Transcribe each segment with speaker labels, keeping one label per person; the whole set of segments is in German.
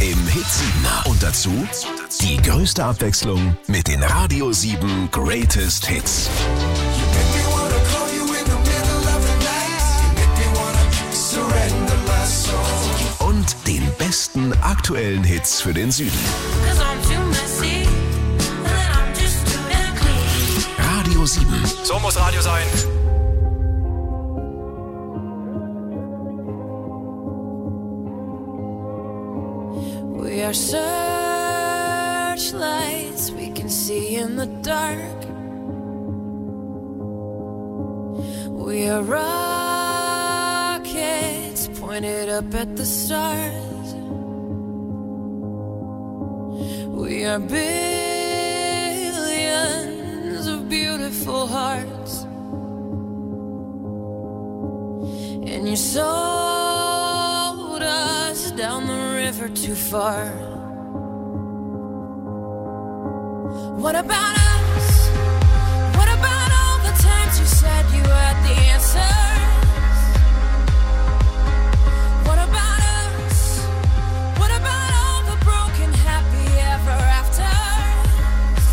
Speaker 1: im Hit 7. Und dazu die größte Abwechslung mit den Radio 7 Greatest Hits. Und den besten aktuellen Hits für den Süden. Radio 7.
Speaker 2: So muss Radio sein.
Speaker 3: We are searchlights we can see in the dark. We are rockets pointed up at the stars. We are billions of beautiful hearts. And you sold us down the river too far. What about us? What about all the times you said you had the answers? What about us? What about all the broken happy ever afters?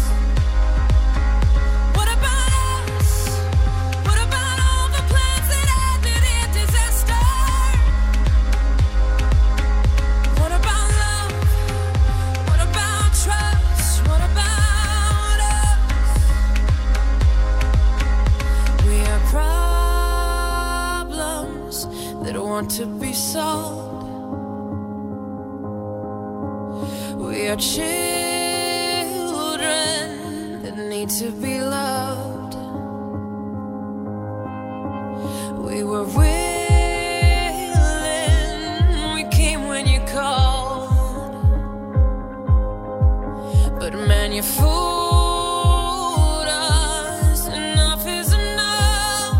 Speaker 3: What about us? What about all the plans that ended in disaster? What about love? What about trust? What about us? We are problems that want to be solved. We are children that need to be loved. We were willing, we came when you called. But man, you fooled us. Enough is enough.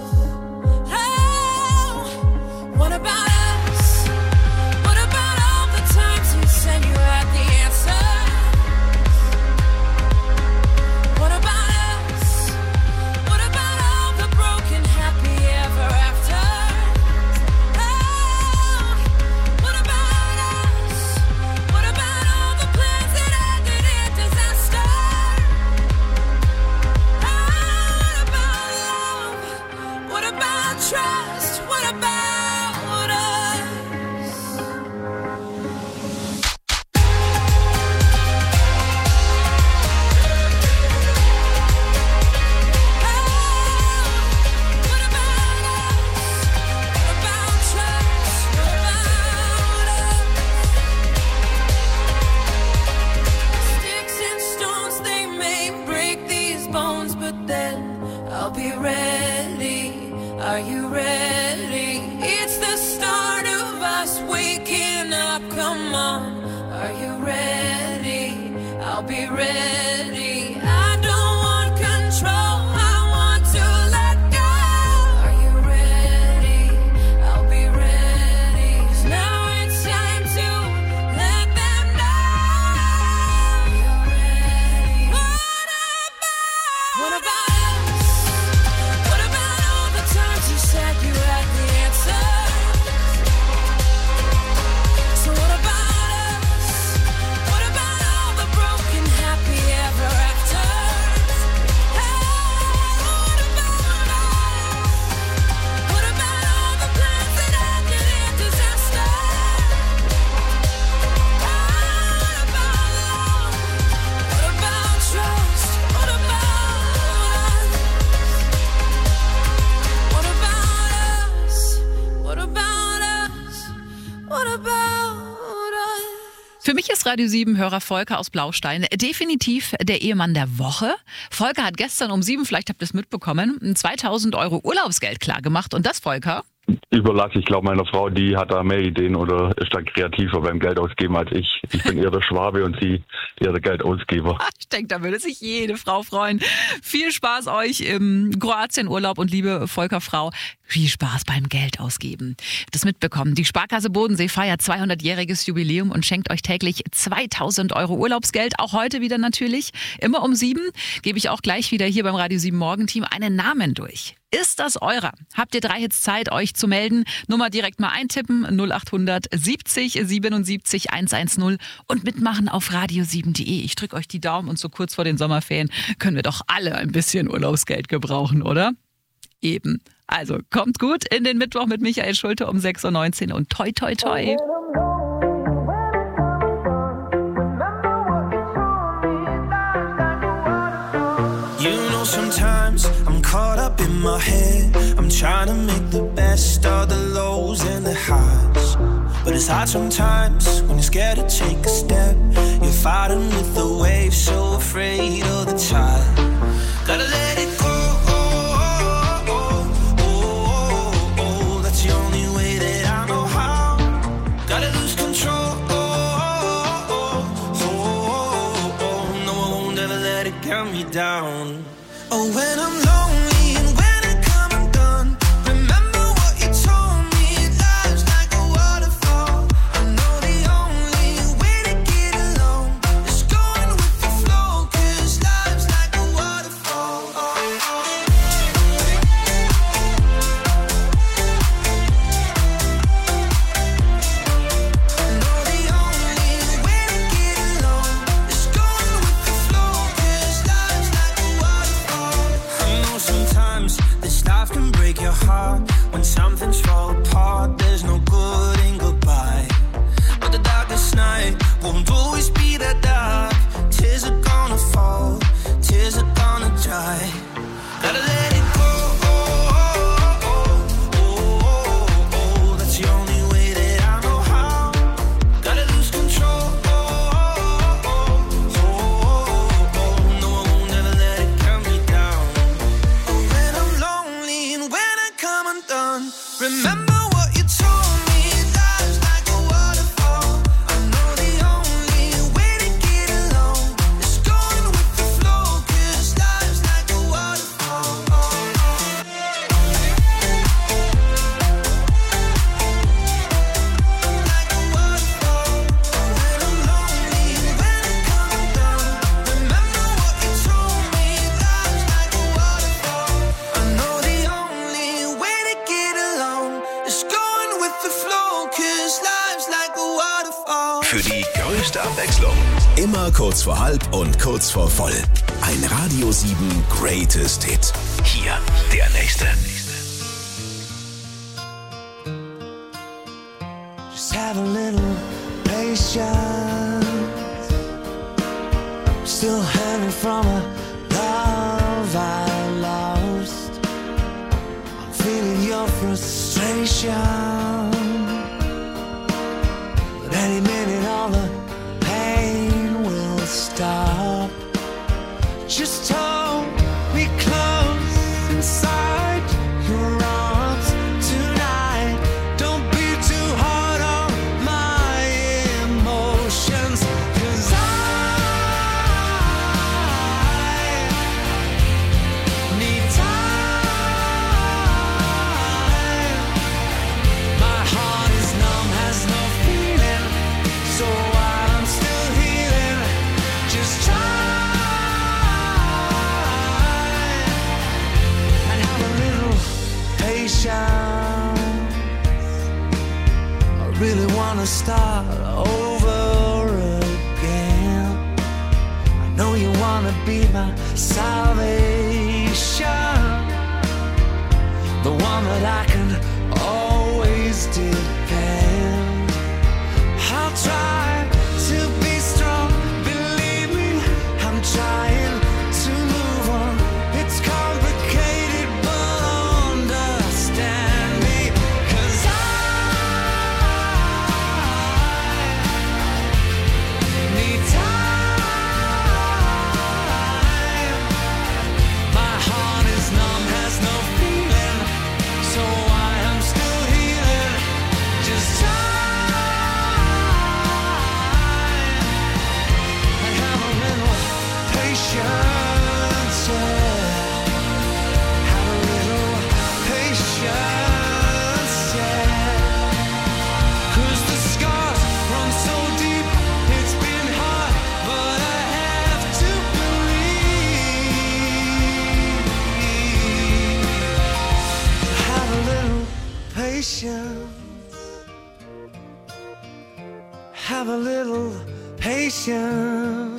Speaker 3: Oh, what about us? What about all the times you said you had the answer? What about us? What about all the broken happy ever afters? Oh, what about us? What about all the plans that ended in disaster? Oh, what about love? What about trust? What about us? What about us? What about trust? What about us? Sticks and stones, they may break these bones, but then I'll be ready. Are you ready? It's the start of us waking up. Come on, are you ready? I'll be ready. I don't want control, I want to let go. Are you ready? I'll be ready. 'Cause now it's time to let them know. You're ready. What about us? What about all the times you said you had the answers? So what about us? What about all the broken happy ever afters? Hey, what about us? What about all the plans that ended in disaster? What about love? What about trust? What about us? What about us? What about us? What about us?
Speaker 4: Für mich ist Radio 7-Hörer Volker aus Blaustein definitiv der Ehemann der Woche. Volker hat gestern um 7, vielleicht habt ihr es mitbekommen, 2.000 € Urlaubsgeld klargemacht. Und das, Volker?
Speaker 5: Überlasse ich, glaube, meiner Frau, die hat da mehr Ideen oder ist da kreativer beim Geld ausgeben als ich. Ich bin eher der Schwabe und sie eher der Geldausgeber.
Speaker 4: Ich denke, da würde sich jede Frau freuen. Viel Spaß euch im Kroatien-Urlaub und liebe Volker-Frau, viel Spaß beim Geld ausgeben. Das mitbekommen. Die Sparkasse Bodensee feiert 200-jähriges Jubiläum und schenkt euch täglich 2.000 € Urlaubsgeld. Auch heute wieder natürlich. Immer um 7 gebe ich auch gleich wieder hier beim Radio 7 Morgenteam einen Namen durch. Ist das eurer? Habt ihr 3 Hits Zeit, euch zu melden? Nummer direkt mal eintippen, 0800 70 77 110 und mitmachen auf radio7.de. Ich drücke euch die Daumen und so kurz vor den Sommerferien können wir doch alle ein bisschen Urlaubsgeld gebrauchen, oder? Eben. Also kommt gut in den Mittwoch mit Michael Schulte um 6.19 Uhr und toi toi toi.
Speaker 2: Sometimes I'm caught up in my head. I'm trying to make the best of the lows and the highs. But it's hard sometimes when you're scared to take a step. You're fighting with the waves, so afraid of the tide. Gotta let it go. That's the only way that I know how. Gotta lose control. No, I won't ever let it count me down. Oh, when I'm lonely and when I come undone, remember what you told me, life's like a waterfall. I know the only way to get along is going with the flow, 'cause life's like a waterfall. I know the only way to get along is going with the flow, 'cause life's like a waterfall. Sometimes this life can break your heart. When something's fall apart, there's no good in goodbye. But the darkest night won't always be that dark. Tears are gonna fall, tears are gonna dry. Gotta let it go. That's the only way that I know how. Gotta lose control. No, I won't ever let it count me down. Remember what you told me, life's like a waterfall. I know the only way to get along is going with the flow, 'cause life's like a waterfall. Like a waterfall. When I'm lonely, when I come undone, remember what you told me, life's like a waterfall. I know the only way to get along is going with the flow, 'cause life's like a waterfall.
Speaker 1: Für die größte Abwechslung. Immer kurz vor halb und kurz vor voll. Ein Radio 7 Greatest Hit. Hier der nächste.
Speaker 2: Just have a little patience. Still hanging from a love I lost. I'm feeling your frustration. But any minute all the pain will stop. Just hold me close inside your arms tonight. Don't be too hard on my emotions, 'cause I need time. My heart is numb, has no feeling, so while I'm still healing, just try and have a little patience. I really wanna start over again. I know you wanna be my salvation, the one that I can always depend. I'll try to be strong, believe me, I'm trying to move on. It's complicated, but understand me, 'cause I need time. My heart is numb, has no feeling, so I am still healing. Just try little patience.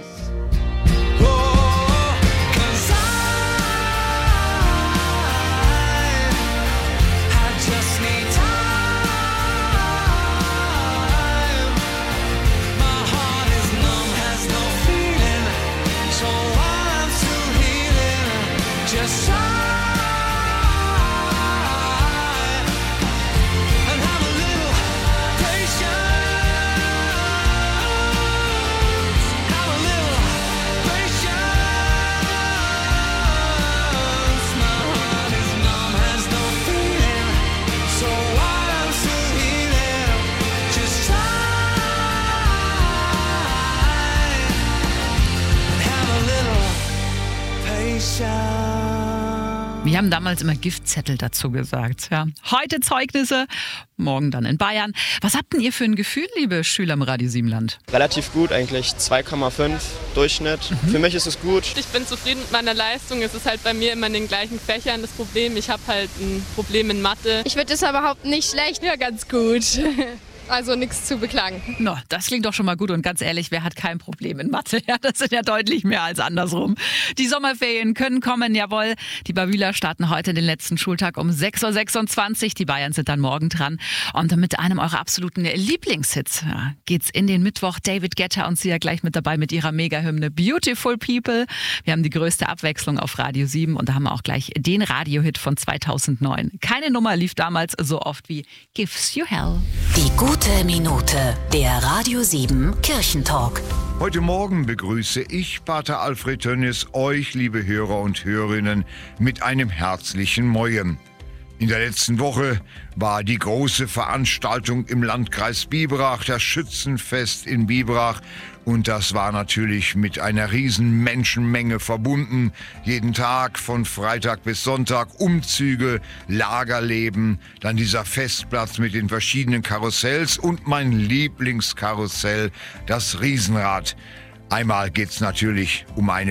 Speaker 4: Wir haben damals immer Giftzettel dazu gesagt. Ja. Heute Zeugnisse, morgen dann in Bayern. Was habt denn ihr für ein Gefühl, liebe Schüler im Radio Siebenland?
Speaker 6: Relativ gut eigentlich, 2,5 Durchschnitt. Für mich ist es gut.
Speaker 7: Ich bin zufrieden mit meiner Leistung. Es ist halt bei mir immer in den gleichen Fächern das Problem. Ich habe halt ein Problem in Mathe.
Speaker 8: Ich würde das überhaupt nicht schlecht, ja ganz gut. Also nichts zu beklagen.
Speaker 4: No, das klingt doch schon mal gut und ganz ehrlich, wer hat kein Problem in Mathe? Ja, das sind ja deutlich mehr als andersrum. Die Sommerferien können kommen, jawohl. Die Bavüler starten heute den letzten Schultag um 6.26 Uhr. Die Bayern sind dann morgen dran. Und mit einem eurer absoluten Lieblingshits geht's in den Mittwoch. David Guetta und sie ja gleich mit dabei mit ihrer Mega-Hymne Beautiful People. Wir haben die größte Abwechslung auf Radio 7 und da haben wir auch gleich den Radiohit von 2009. Keine Nummer lief damals so oft wie Gives You Hell.
Speaker 9: Die gute Minute, der Radio 7 Kirchentalk.
Speaker 10: Heute Morgen begrüße ich, Pater Alfred Tönnies, euch, liebe Hörer und Hörerinnen, mit einem herzlichen Moin. In der letzten Woche war die große Veranstaltung im Landkreis Biberach, das Schützenfest in Biberach. Und das war natürlich mit einer riesen Menschenmenge verbunden. Jeden Tag von Freitag bis Sonntag Umzüge, Lagerleben, dann dieser Festplatz mit den verschiedenen Karussells und mein Lieblingskarussell, das Riesenrad. Einmal geht's natürlich um eine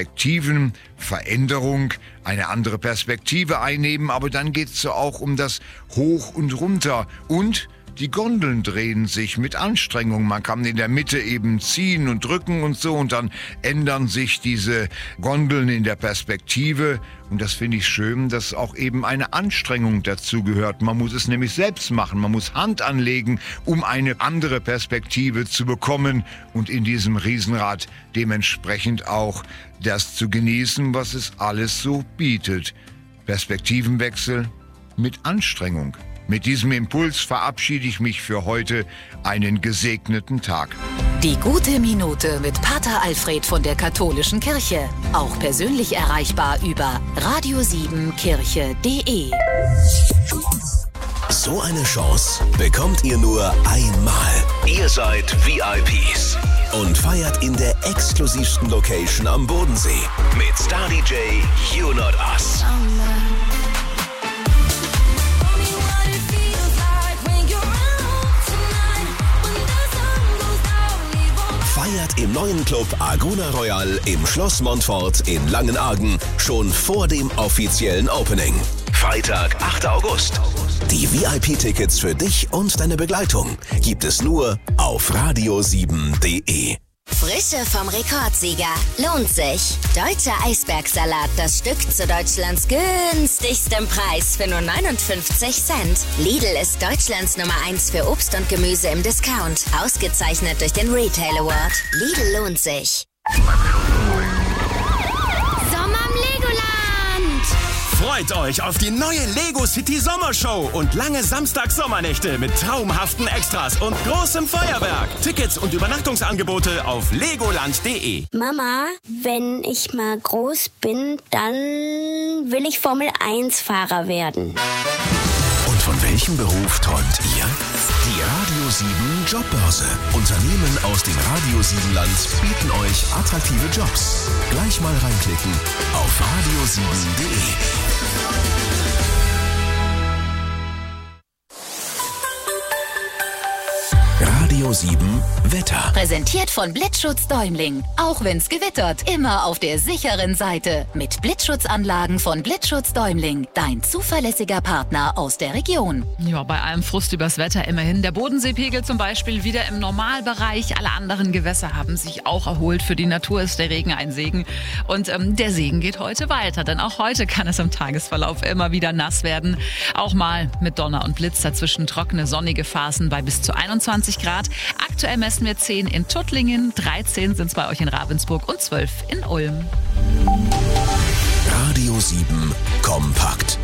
Speaker 10: Perspektivenveränderung, eine andere Perspektive einnehmen, aber dann geht's ja auch um das Hoch und Runter und die Gondeln drehen sich mit Anstrengung. Man kann in der Mitte eben ziehen und drücken und so und dann ändern sich diese Gondeln in der Perspektive. Und das finde ich schön, dass auch eben eine Anstrengung dazu gehört. Man muss es nämlich selbst machen. Man muss Hand anlegen, um eine andere Perspektive zu bekommen und in diesem Riesenrad dementsprechend auch das zu genießen, was es alles so bietet. Perspektivenwechsel mit Anstrengung. Mit diesem Impuls verabschiede ich mich für heute. Einen gesegneten Tag.
Speaker 9: Die gute Minute mit Pater Alfred von der Katholischen Kirche. Auch persönlich erreichbar über radio7kirche.de.
Speaker 1: So eine Chance bekommt ihr nur einmal. Ihr seid VIPs und feiert in der exklusivsten Location am Bodensee mit Star DJ You Not Us. Feiert im neuen Club Aguna Royal im Schloss Montfort in Langenargen schon vor dem offiziellen Opening. Freitag, 8. August. Die VIP-Tickets für dich und deine Begleitung gibt es nur auf radio7.de.
Speaker 11: Frische vom Rekordsieger. Lohnt sich. Deutscher Eisbergsalat, das Stück zu Deutschlands günstigstem Preis für nur 59 Cent. Lidl ist Deutschlands Nummer 1 für Obst und Gemüse im Discount. Ausgezeichnet durch den Retail Award. Lidl lohnt sich.
Speaker 8: Sommer im Legoland!
Speaker 12: Freut euch auf die neue Lego City Sommershow und lange Samstag-Sommernächte mit traumhaften Extras und großem Feuerwerk. Tickets und Übernachtungsangebote auf legoland.de.
Speaker 13: Mama, wenn ich mal groß bin, dann will ich Formel-1-Fahrer werden.
Speaker 1: Und von welchem Beruf träumt ihr? Die Radio 7 Jobbörse. Unternehmen aus dem Radio 7 Land bieten euch attraktive Jobs. Gleich mal reinklicken auf radio7.de. Radio Radio 7 Wetter.
Speaker 9: Präsentiert von Blitzschutz Däumling. Auch wenn's gewittert, immer auf der sicheren Seite. Mit Blitzschutzanlagen von Blitzschutz Däumling. Dein zuverlässiger Partner aus der Region.
Speaker 4: Ja, bei allem Frust übers Wetter immerhin. Der Bodenseepegel zum Beispiel wieder im Normalbereich. Alle anderen Gewässer haben sich auch erholt. Für die Natur ist der Regen ein Segen. Und der Segen geht heute weiter. Denn auch heute kann es im Tagesverlauf immer wieder nass werden. Auch mal mit Donner und Blitz, dazwischen trockene, sonnige Phasen bei bis zu 21 Grad. Aktuell messen wir 10 in Tuttlingen, 13 sind es bei euch in Ravensburg und 12 in Ulm.
Speaker 1: Radio 7 kompakt.